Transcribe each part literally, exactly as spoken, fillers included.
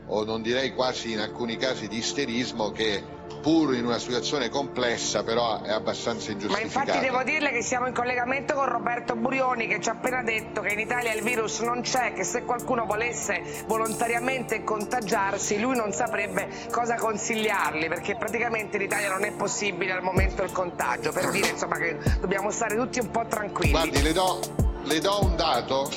o non direi quasi in alcuni casi di isterismo, che pur in una situazione complessa però è abbastanza ingiustificato. Ma infatti devo dirle che siamo in collegamento con Roberto Burioni, che ci ha appena detto che in Italia il virus non c'è, che se qualcuno volesse volontariamente contagiarsi lui non saprebbe cosa consigliargli, perché praticamente in Italia non è possibile al momento il contagio, per dire insomma che dobbiamo stare tutti un po' tranquilli. Guardi, le do, le do un dato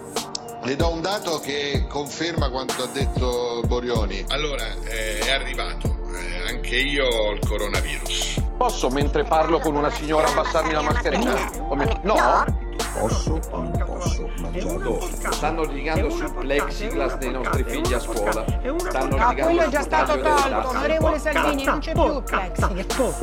Le do un dato che conferma quanto ha detto Burioni. Allora, eh, è arrivato, eh, anche io ho il coronavirus. Posso, mentre parlo con una signora, abbassarmi la mascherina? Come... No? Posso o non posso mangiare? Stanno litigando sul plexiglass dei nostri figli a scuola. Stanno No, quello è già stato tolto, onorevole Salvini, non c'è più il plexiglass.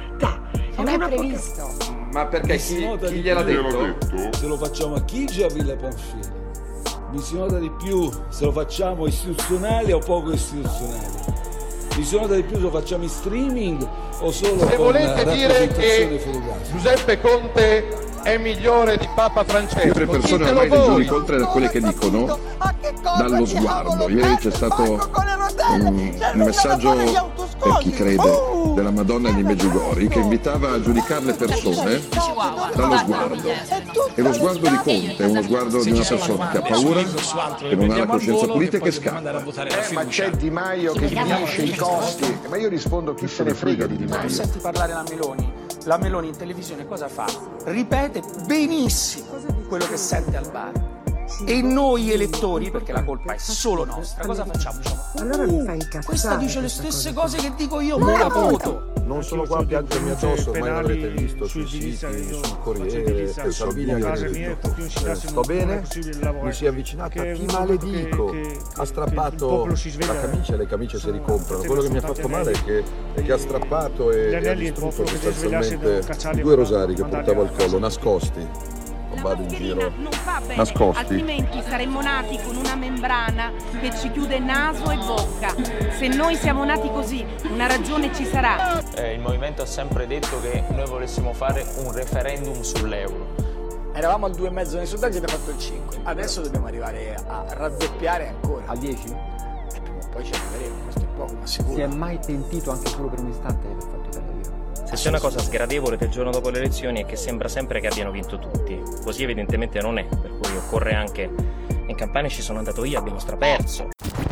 Non è previsto. Ma perché chi, chi gliel'ha detto? Se lo facciamo a Chigi o a Villa Pamphili? Mi si nota di più se lo facciamo istituzionale o poco istituzionale. Mi si nota di più se lo facciamo in streaming o solo se con volete dire che fotografica. Giuseppe Conte è migliore di Papa Francesco. Le tre persone ormai dei giorni, oltre da quelle che dicono, dallo sguardo. Ieri c'è stato un, un messaggio per chi crede della Madonna di Medjugorje che invitava a giudicare le persone dallo sguardo. E lo sguardo di Conte è uno sguardo di una persona che ha paura, che non ha la coscienza pulita e che scappa. Eh, ma c'è Di Maio che dice i costi. Ma io rispondo, chi se ne frega di Di Maio? Senti parlare la Meloni. La Meloni in televisione cosa fa? Ripete benissimo quello che sente al bar. E noi elettori, perché la colpa è solo nostra, cosa facciamo? Diciamo, Allora mi fai incazzare. questa dice le stesse cose che dico io, non la voto. Non sono qua a piangermi addosso, ormai l'avrete visto sui siti, sul Corriere, per Salvini avete detto. Eh, sto bene, mi si è avvicinato a chi maledico, ha strappato la camicia, le camicie si ricomprano. Quello che mi ha fatto male è che, è che ha strappato e, e ha distrutto sostanzialmente due rosari che portavo al collo, nascosti. Non vado in giro nascosti. Altrimenti saremmo nati con una membrana che ci chiude naso e bocca. Se noi siamo nati così, una ragione ci sarà. Eh, il movimento ha sempre detto che noi volessimo fare un referendum sull'euro. Eravamo al due e mezzo nei sondaggi e abbiamo fatto il cinque. Adesso dobbiamo arrivare a raddoppiare ancora. Al dieci? E prima o poi ci arriveremo, questo è poco ma sicuro. Si è mai pentito anche solo per un istante di aver fatto Italia Viva? Se c'è una cosa sgradevole del giorno dopo le elezioni è che sembra sempre che abbiano vinto tutti. Così evidentemente non è, per cui occorre anche... In Campania ci sono andato io, abbiamo straperso.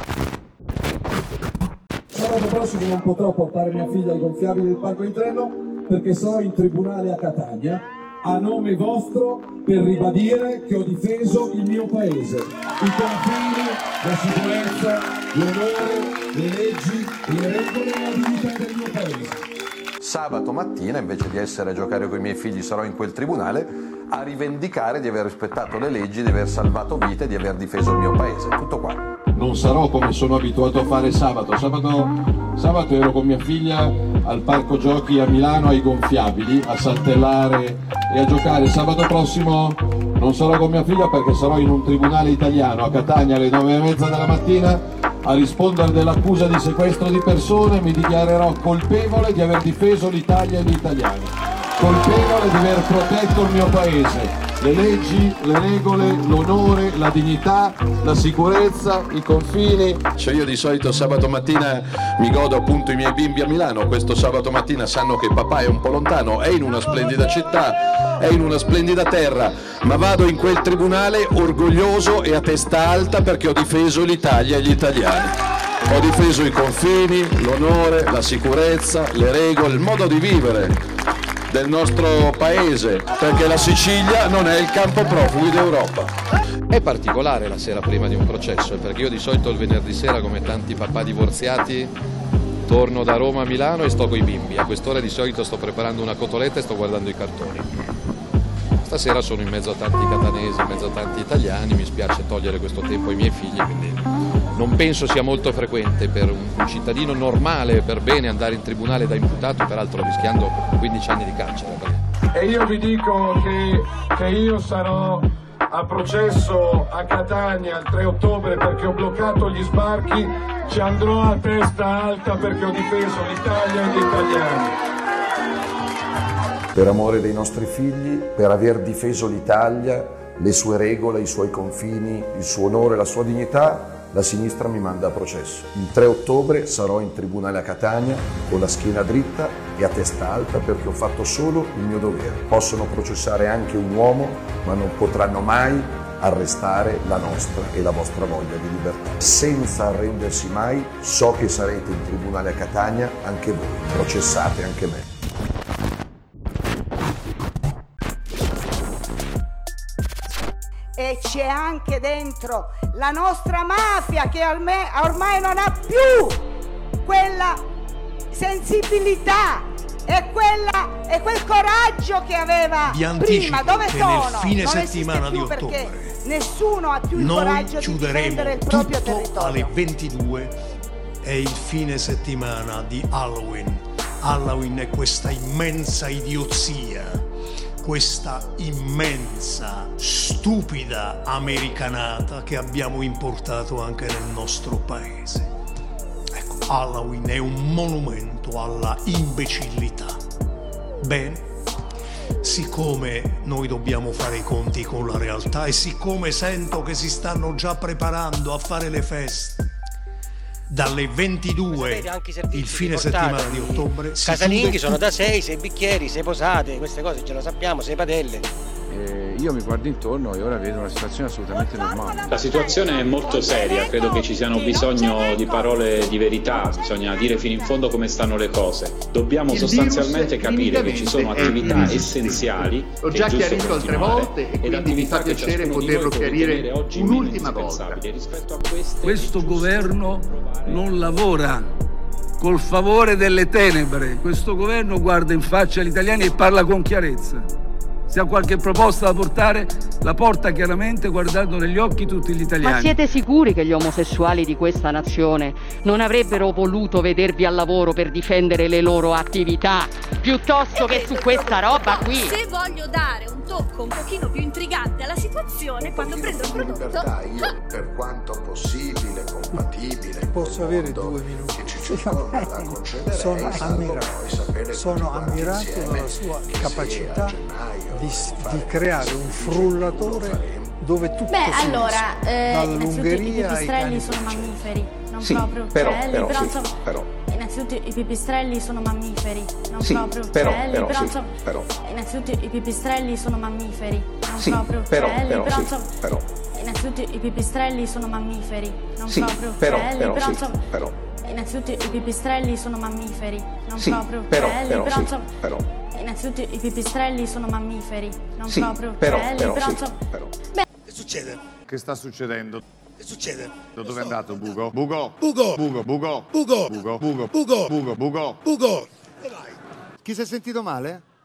Sabato prossimo non potrò portare mia figlia ai gonfiabili del parco in treno perché sarò in tribunale a Catania a nome vostro per ribadire che ho difeso il mio paese, i confini, la sicurezza, l'onore, le leggi, le regole e la dignità del mio paese. Sabato mattina, invece di essere a giocare con i miei figli, sarò in quel tribunale a rivendicare di aver rispettato le leggi, di aver salvato vite, di aver difeso il mio paese. Tutto qua. Non sarò come sono abituato a fare sabato. Sabato, sabato ero con mia figlia al parco giochi a Milano ai gonfiabili, a saltellare e a giocare. Sabato prossimo non sarò con mia figlia perché sarò in un tribunale italiano a Catania alle nove e mezza della mattina a rispondere dell'accusa di sequestro di persone. Mi dichiarerò colpevole di aver difeso l'Italia e gli italiani, colpevole di aver protetto il mio paese, le leggi, le regole, l'onore, la dignità, la sicurezza, i confini. Cioè io di solito sabato mattina mi godo appunto i miei bimbi a Milano, questo sabato mattina sanno che papà è un po' lontano, è in una splendida città, è in una splendida terra, ma vado in quel tribunale orgoglioso e a testa alta perché ho difeso l'Italia e gli italiani. Ho difeso i confini, l'onore, la sicurezza, le regole, il modo di vivere del nostro paese, perché la Sicilia non è il campo profughi d'Europa. È particolare la sera prima di un processo, perché io di solito il venerdì sera, come tanti papà divorziati, torno da Roma a Milano e sto coi bimbi. A quest'ora di solito sto preparando una cotoletta e sto guardando i cartoni. Stasera sono in mezzo a tanti catanesi, in mezzo a tanti italiani, mi spiace togliere questo tempo ai miei figli, quindi non penso sia molto frequente per un cittadino normale, per bene, andare in tribunale da imputato, peraltro rischiando quindici anni di carcere. E io vi dico che, che io sarò a processo a Catania il tre ottobre perché ho bloccato gli sbarchi, ci andrò a testa alta perché ho difeso l'Italia e gli italiani. Per amore dei nostri figli, per aver difeso l'Italia, le sue regole, i suoi confini, il suo onore, la sua dignità, la sinistra mi manda a processo. Il tre ottobre sarò in tribunale a Catania con la schiena dritta e a testa alta perché ho fatto solo il mio dovere. Possono processare anche un uomo, ma non potranno mai arrestare la nostra e la vostra voglia di libertà. Senza arrendersi mai, so che sarete in tribunale a Catania anche voi. Processate anche me. E c'è anche dentro la nostra mafia che ormai non ha più quella sensibilità e, quella, e quel coraggio che aveva prima. Dove sono? Nel fine non settimana di più ottobre nessuno ha più il coraggio di difendere il proprio tutto territorio. Alle ventidue è il fine settimana di Halloween. Halloween è questa immensa idiozia, questa immensa, stupida americanata che abbiamo importato anche nel nostro paese. Ecco, Halloween è un monumento alla imbecillità. Bene, siccome noi dobbiamo fare i conti con la realtà e siccome sento che si stanno già preparando a fare le feste, dalle ventidue il fine settimana di ottobre si casalinghi chiude sono tutto. da sei, sei bicchieri, sei posate, queste cose ce lo sappiamo, sei padelle. Eh, io mi guardo intorno e ora vedo una situazione assolutamente normale. La situazione è molto seria, credo che ci siano bisogno di parole di verità, bisogna dire fino in fondo come stanno le cose. Dobbiamo sostanzialmente capire che ci sono attività essenziali. L'ho già chiarito altre volte e quindi mi fa piacere poterlo chiarire un'ultima volta. Questo governo non lavora col favore delle tenebre, questo governo guarda in faccia agli italiani e parla con chiarezza. Se ha qualche proposta da portare, la porta chiaramente guardando negli occhi tutti gli italiani. Ma siete sicuri che gli omosessuali di questa nazione non avrebbero voluto vedervi al lavoro per difendere le loro attività, piuttosto che su questa roba qui? Se voglio dare un tocco un pochino più intrigante alla situazione, quando prendo il prodotto... Libertà, io per quanto possibile, compatibile, posso avere due minuti? Che ci circonda, la concederei, sono ammirato, sono ammirato dalla sua capacità di, di creare un frullatore dove tutto Beh, si allora, eh, innanzitutto i pipistrelli sono cani. mammiferi, non Sì, proprio però, uccelli, però, però, sì, insomma, però. innanzitutto i pipistrelli sono mammiferi, non Sì, proprio però, uccelli, però, però, sì, insomma, però. innanzitutto i pipistrelli sono mammiferi, non Sì, proprio però, uccelli, però, però, sì, insomma, però. innanzitutto i pipistrelli sono mammiferi, non Sì, proprio però, uccelli, però, però, sì, insomma, però. innanzitutto i pipistrelli sono mammiferi, non Sì, proprio però, uccelli, però, però, sì, insomma, però. innanzitutto i pipistrelli sono mammiferi, non Sì, proprio però, uccelli, però, però, sì, insomma, però. Beh, Che succede? Che sta succedendo? Che succede? Da dove è andato Bugo? Bugo! Bugo! Bugo, Bugo! Bugo! Bugo, Bugo, Bugo! Bugo, Bugo! Bugo! Chi si è sentito male?